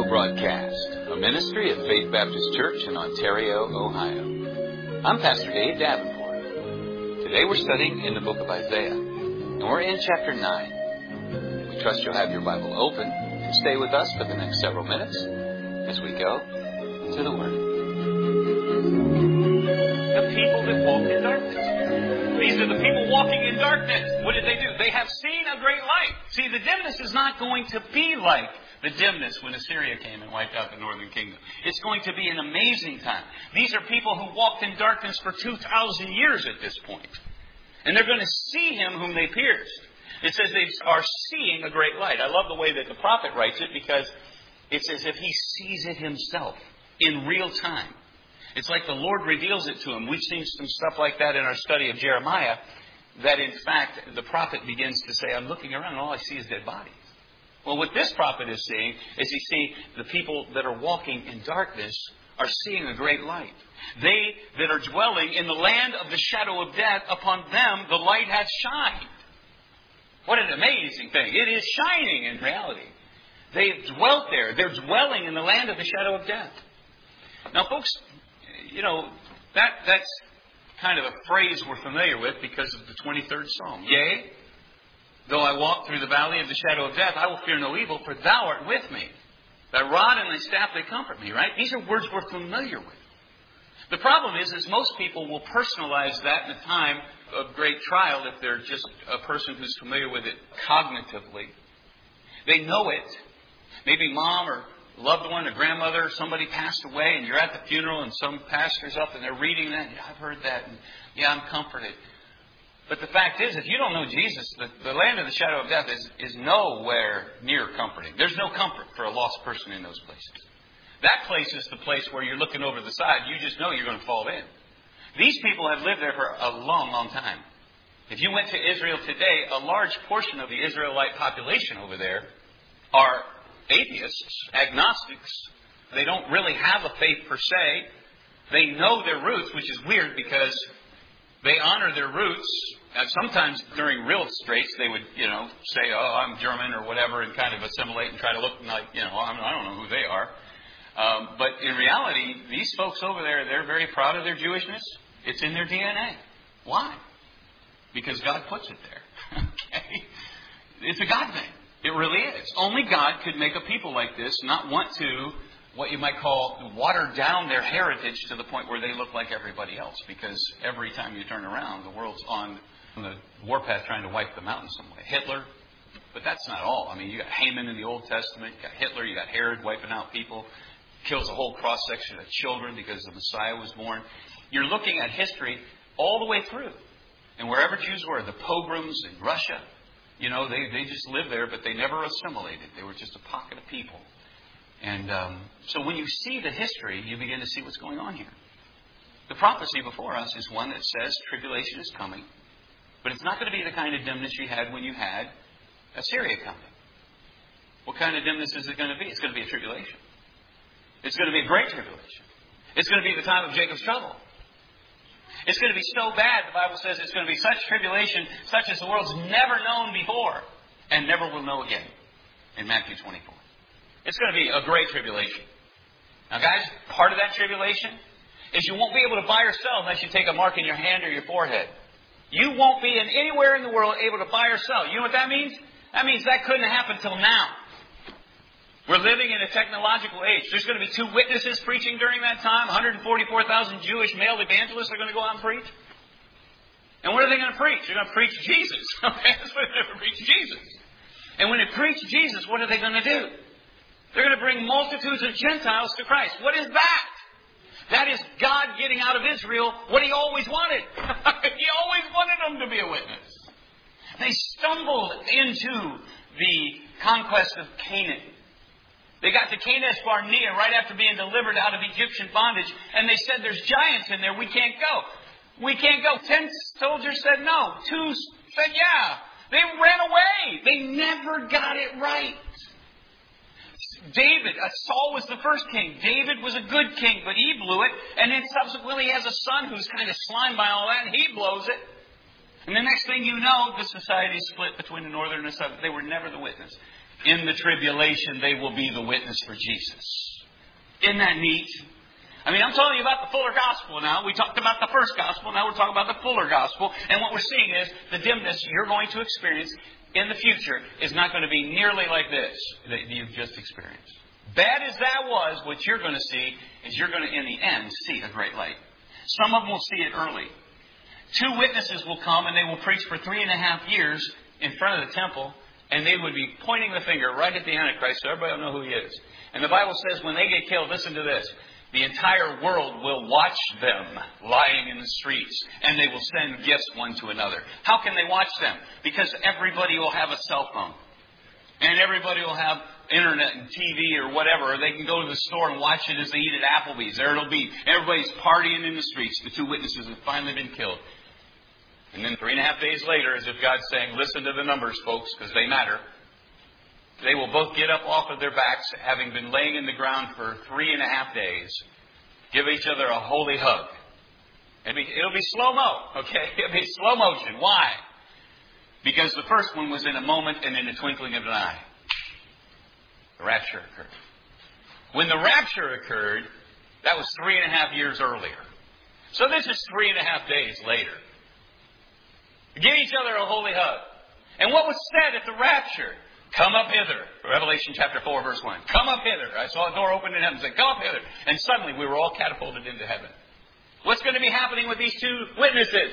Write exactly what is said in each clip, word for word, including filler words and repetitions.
Broadcast, a ministry of Faith Baptist Church in Ontario, Ohio. I'm Pastor Dave Davenport. Today we're studying in the book of Isaiah, and we're in chapter nine. We trust you'll have your Bible open and stay with us for the next several minutes as we go to the Word. The people that walk in darkness. These are the people walking in darkness. What did they do? They have seen a great light. See, the dimness is not going to be like the dimness when Assyria came and wiped out the northern kingdom. It's going to be an amazing time. These are people who walked in darkness for two thousand years at this point. And they're going to see Him whom they pierced. It says they are seeing a great light. I love the way that the prophet writes it because it's as if he sees it himself in real time. It's like the Lord reveals it to him. We've seen some stuff like that in our study of Jeremiah, that in fact the prophet begins to say, I'm looking around and all I see is dead bodies. Well, what this prophet is seeing is he sees the people that are walking in darkness are seeing a great light. They that are dwelling in the land of the shadow of death, upon them the light hath shined. What an amazing thing. It is shining in reality. They've dwelt there. They're dwelling in the land of the shadow of death. Now, folks, you know, that that's kind of a phrase we're familiar with because of the twenty-third Psalm. Yea, though I walk through the valley of the shadow of death, I will fear no evil, for thou art with me. Thy rod and thy staff, they comfort me, right? These are words we're familiar with. The problem is, is most people will personalize that in a time of great trial if they're just a person who's familiar with it cognitively. They know it. Maybe mom or loved one, a grandmother, somebody passed away and you're at the funeral and some pastor's up and they're reading that. Yeah, I've heard that. And yeah, I'm comforted. But the fact is, if you don't know Jesus, the, the land of the shadow of death is, is nowhere near comforting. There's no comfort for a lost person in those places. That place is the place where you're looking over the side. You just know you're going to fall in. These people have lived there for a long, long time. If you went to Israel today, a large portion of the Israelite population over there are atheists, agnostics. They don't really have a faith per se. They know their roots, which is weird because they honor their roots. And sometimes during real straits, they would, you know, say, oh, I'm German or whatever, and kind of assimilate and try to look like, you know, I don't know who they are. Um, but in reality, these folks over there, they're very proud of their Jewishness. It's in their D N A. Why? Because God puts it there. Okay? It's a God thing. It really is. Only God could make a people like this not want to, what you might call, water down their heritage to the point where they look like everybody else. Because every time you turn around, the world's on the warpath trying to wipe them out in some way. Hitler, but that's not all. I mean, you got Haman in the Old Testament, you got Hitler, you got Herod wiping out people, kills a whole cross-section of children because the Messiah was born. You're looking at history all the way through. And wherever Jews were, the pogroms in Russia, you know, they, they just lived there, but they never assimilated. They were just a pocket of people. And um, so when you see the history, you begin to see what's going on here. The prophecy before us is one that says tribulation is coming. But it's not going to be the kind of dimness you had when you had Assyria coming. What kind of dimness is it going to be? It's going to be a tribulation. It's going to be a great tribulation. It's going to be the time of Jacob's trouble. It's going to be so bad, the Bible says it's going to be such tribulation, such as the world's never known before and never will know again in Matthew twenty-four. It's going to be a great tribulation. Now, guys, part of that tribulation is you won't be able to buy or sell unless you take a mark in your hand or your forehead. You won't be in anywhere in the world able to buy or sell. You know what that means? That means that couldn't happen till now. We're living in a technological age. There's going to be two witnesses preaching during that time. one hundred forty-four thousand Jewish male evangelists are going to go out and preach. And what are they going to preach? They're going to preach Jesus. Okay, that's what they're going to preach, Jesus. And when they preach Jesus, what are they going to do? They're going to bring multitudes of Gentiles to Christ. What is that? That is God getting out of Israel what He always wanted. He always wanted them to be a witness. They stumbled into the conquest of Canaan. They got to Kadesh Barnea right after being delivered out of Egyptian bondage. And they said, there's giants in there. We can't go. We can't go. Ten soldiers said no. Two said yeah. They ran away. They never got it right. David, uh, Saul was the first king. David was a good king, but he blew it. And then subsequently he has a son who's kind of slimed by all that, and he blows it. And the next thing you know, the society is split between the northern and the southern. They were never the witness. in the tribulation, they will be the witness for Jesus. Isn't that neat? I mean, I'm telling you about the fuller gospel now. We talked about the first gospel. Now we're talking about the fuller gospel. And what we're seeing is the dimness you're going to experience in the future is not going to be nearly like this that you've just experienced. Bad as that was, what you're going to see is you're going to, in the end, see a great light. Some of them will see it early. Two witnesses will come and they will preach for three and a half years in front of the temple, and they would be pointing the finger right at the Antichrist so everybody will know who he is. And the Bible says when they get killed, listen to this, the entire world will watch them lying in the streets, and they will send gifts one to another. How can they watch them? Because everybody will have a cell phone. And everybody will have internet and T V or whatever. Or they can go to the store and watch it as they eat at Applebee's. There it'll be. Everybody's partying in the streets. The two witnesses have finally been killed. And then three and a half days later, as if God's saying, listen to the numbers, folks, because they matter. They will both get up off of their backs, having been laying in the ground for three and a half days, give each other a holy hug. It'll be, it'll be slow-mo, okay? It'll be slow motion. Why? Because the first one was in a moment and in the twinkling of an eye. The rapture occurred. When the rapture occurred, that was three and a half years earlier. So this is three and a half days later. Give each other a holy hug. And what was said at the rapture? Come up hither. Revelation chapter four, verse one. Come up hither. I saw a door open in heaven and said, come up hither. And suddenly we were all catapulted into heaven. What's going to be happening with these two witnesses?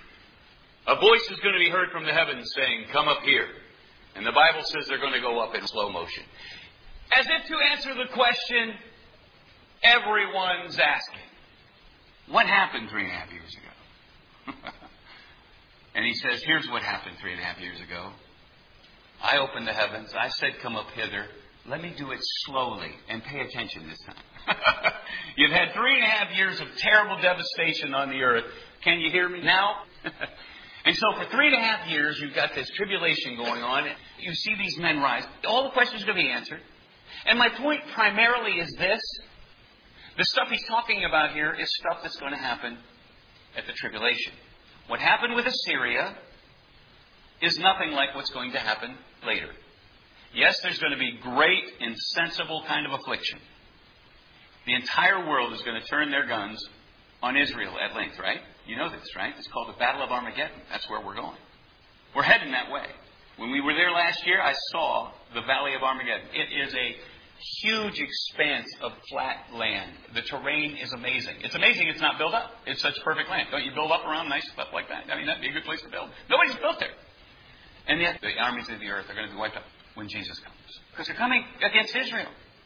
A voice is going to be heard from the heavens saying, come up here. And the Bible says they're going to go up in slow motion. As if to answer the question everyone's asking. What happened three and a half years ago? And he says, here's what happened three and a half years ago. I opened the heavens. I said, come up hither. Let me do it slowly and pay attention this time. You've had three and a half years of terrible devastation on the earth. Can you hear me now? And so for three and a half years, you've got this tribulation going on. You see these men rise. All the questions are going to be answered. And my point primarily is this. The stuff he's talking about here is stuff that's going to happen at the tribulation. What happened with Assyria is nothing like what's going to happen later. Yes, there's going to be great, insensible kind of affliction. The entire world is going to turn their guns on Israel at length, right? You know this, right? It's called the Battle of Armageddon. That's where we're going. We're heading that way. When we were there last year, I saw the Valley of Armageddon. It is a huge expanse of flat land. The terrain is amazing. It's amazing it's not built up. It's such perfect land. Don't you build up around nice stuff like that? I mean, that'd be a good place to build. Nobody's built there. And yet, the armies of the earth are going to be wiped out when Jesus comes. Because they're coming against Israel.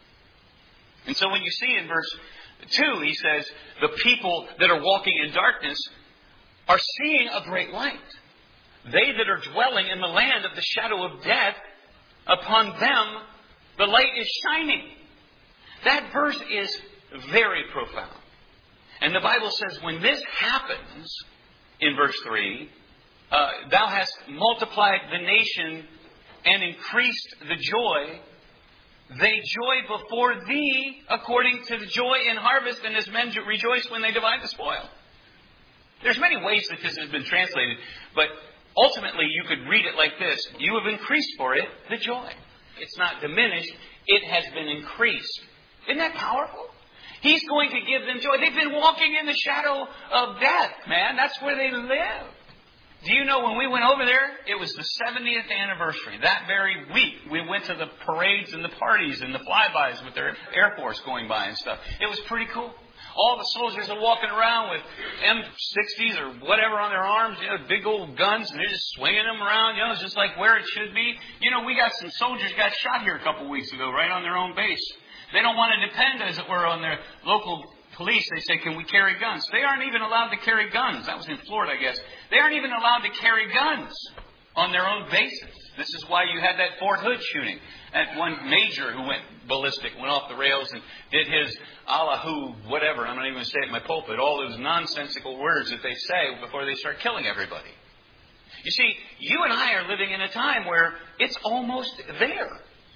And so when you see in verse two, he says, the people that are walking in darkness are seeing a great light. They that are dwelling in the land of the shadow of death, upon them the light is shining. That verse is very profound. And the Bible says when this happens, in verse three, uh, thou hast multiplied the nation and increased the joy. They joy before thee according to the joy in harvest, and as men rejoice when they divide the spoil. There's many ways that this has been translated, but ultimately you could read it like this. You have increased for it the joy. It's not diminished. It has been increased. Isn't that powerful? He's going to give them joy. They've been walking in the shadow of death, man. That's where they live. Do you know when we went over there, it was the seventieth anniversary. That very week, we went to the parades and the parties and the flybys with their Air Force going by and stuff. It was pretty cool. All the soldiers are walking around with M sixties or whatever on their arms, you know, big old guns, and they're just swinging them around, you know, it's just like where it should be. You know, we got some soldiers got shot here a couple weeks ago, right on their own base. They don't want to depend, as it were, on their local police. They say, can we carry guns? They aren't even allowed to carry guns. That was in Florida, I guess. They aren't even allowed to carry guns on their own bases. This is why you had that Fort Hood shooting. That one major who went ballistic, went off the rails and did his Allahu, whatever. I'm not even going to say it in my pulpit. All those nonsensical words that they say before they start killing everybody. You see, you and I are living in a time where it's almost there.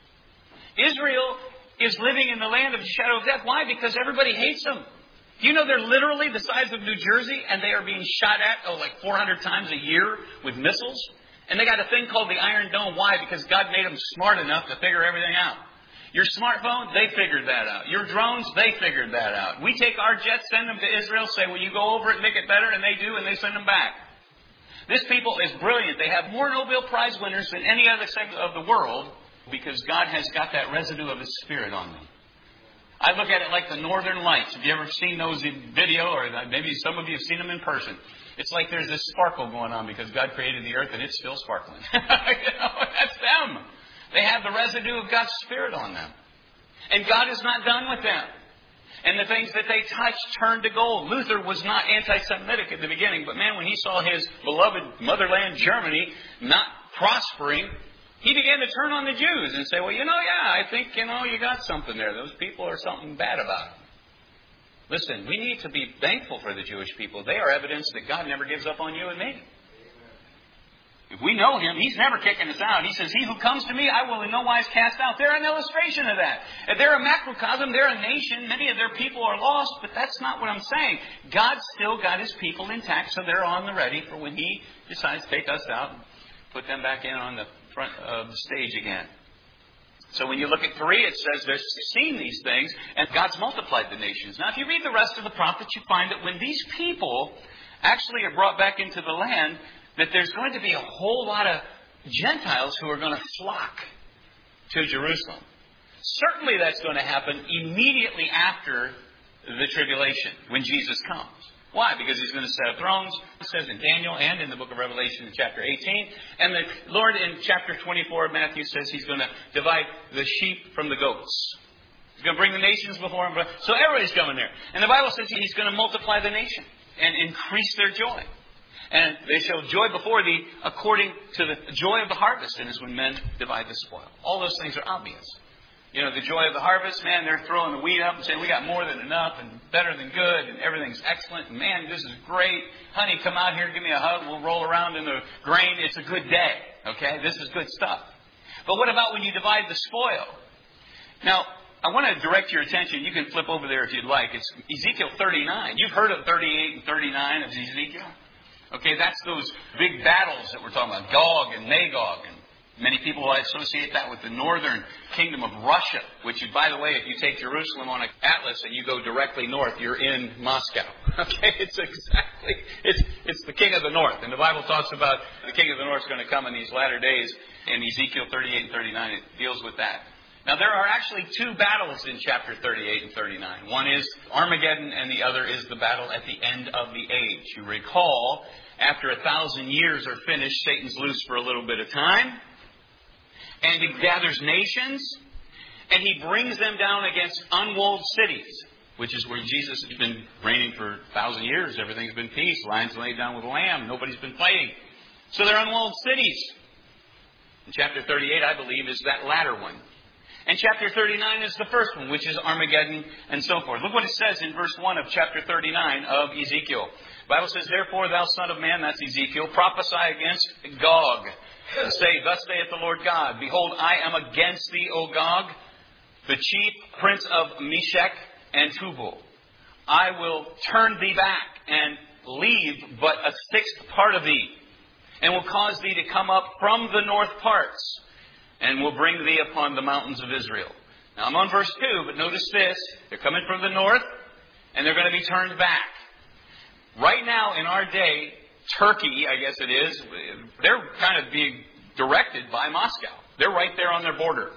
Israel is living in the land of the shadow of death. Why? Because everybody hates them. Do you know they're literally the size of New Jersey and they are being shot at, oh, like four hundred times a year with missiles? And they got a thing called the Iron Dome. Why? Because God made them smart enough to figure everything out. Your smartphone, they figured that out. Your drones, they figured that out. We take our jets, send them to Israel, say, will you go over it, make it better? And they do, and they send them back. This people is brilliant. They have more Nobel Prize winners than any other segment of the world because God has got that residue of His Spirit on them. I look at it like the Northern Lights. Have you ever seen those in video? Or maybe some of you have seen them in person. It's like there's this sparkle going on because God created the earth and it's still sparkling. You know, that's them. They have the residue of God's Spirit on them. And God is not done with them. And the things that they touched turned to gold. Luther was not anti-Semitic at the beginning, but man, when he saw his beloved motherland, Germany, not prospering, he began to turn on the Jews and say, well, you know, yeah, I think, you know, you got something there. Those people are something bad about them. Listen, we need to be thankful for the Jewish people. They are evidence that God never gives up on you and me. If we know Him, He's never kicking us out. He says, he who comes to me, I will in no wise cast out. They're an illustration of that. They're a macrocosm. They're a nation. Many of their people are lost, but that's not what I'm saying. God's still got His people intact, so they're on the ready for when He decides to take us out and put them back in on the front of the stage again. So when you look at three, it says they're seeing these things, and God's multiplied the nations. Now, if you read the rest of the prophets, you find that when these people actually are brought back into the land, that there's going to be a whole lot of Gentiles who are going to flock to Jerusalem. Certainly that's going to happen immediately after the tribulation, when Jesus comes. Why? Because He's going to set up thrones. It says in Daniel and in the book of Revelation in chapter eighteen. And the Lord in chapter twenty-four of Matthew says He's going to divide the sheep from the goats. He's going to bring the nations before Him. So everybody's coming there. And the Bible says He's going to multiply the nation and increase their joy. And they shall joy before Thee according to the joy of the harvest. And it's when men divide the spoil. All those things are obvious. You know, the joy of the harvest, man, they're throwing the wheat up and saying, we got more than enough and better than good and everything's excellent. And man, this is great. Honey, come out here, give me a hug. We'll roll around in the grain. It's a good day. Okay? This is good stuff. But what about when you divide the spoil? Now, I want to direct your attention. You can flip over there if you'd like. It's Ezekiel thirty-nine. You've heard of thirty-eight and thirty-nine of Ezekiel? Okay, that's those big battles that we're talking about, Gog and Magog. And many people associate that with the northern kingdom of Russia, which, by the way, if you take Jerusalem on an atlas and you go directly north, you're in Moscow. Okay, it's exactly, it's it's the king of the north. And the Bible talks about the king of the north is going to come in these latter days. In Ezekiel thirty-eight and thirty-nine, it deals with that. Now, there are actually two battles in chapter thirty-eight and thirty-nine. One is Armageddon, and the other is the battle at the end of the age. You recall, after a thousand years are finished, Satan's loose for a little bit of time. And he gathers nations, and he brings them down against unwalled cities, which is where Jesus has been reigning for a thousand years. Everything's been peace. Lions laid down with a lamb. Nobody's been fighting. So they're unwalled cities. And chapter thirty-eight, I believe, is that latter one. And chapter thirty-nine is the first one, which is Armageddon and so forth. Look what it says in verse one of chapter thirty-nine of Ezekiel. The Bible says, therefore, thou son of man, that's Ezekiel, prophesy against Gog. And say, thus saith the Lord God, behold, I am against thee, O Gog, the chief prince of Meshech and Tubal. I will turn thee back and leave but a sixth part of thee, and will cause thee to come up from the north parts, and will bring thee upon the mountains of Israel. Now I'm on verse two, but notice this. They're coming from the north, and they're going to be turned back. Right now in our day, Turkey, I guess it is, they're kind of being directed by Moscow. They're right there on their border.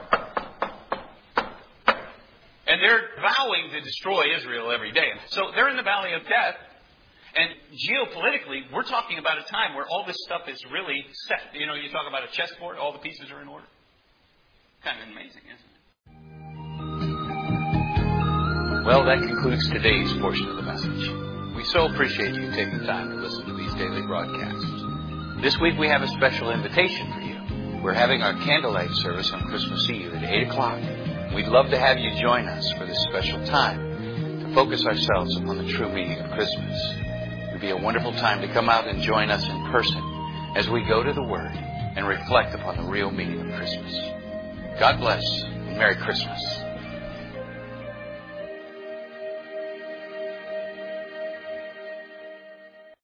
And they're vowing to destroy Israel every day. So they're in the valley of death. And geopolitically, we're talking about a time where all this stuff is really set. You know, you talk about a chessboard, all the pieces are in order. Kind of amazing, isn't it? Well, that concludes today's portion of the message. We so appreciate you taking time to listen to these daily broadcasts. This week we have a special invitation for you. We're having our candlelight service on Christmas Eve at eight o'clock. We'd love to have you join us for this special time to focus ourselves upon the true meaning of Christmas. It would be a wonderful time to come out and join us in person as we go to the Word and reflect upon the real meaning of Christmas. God bless and Merry Christmas.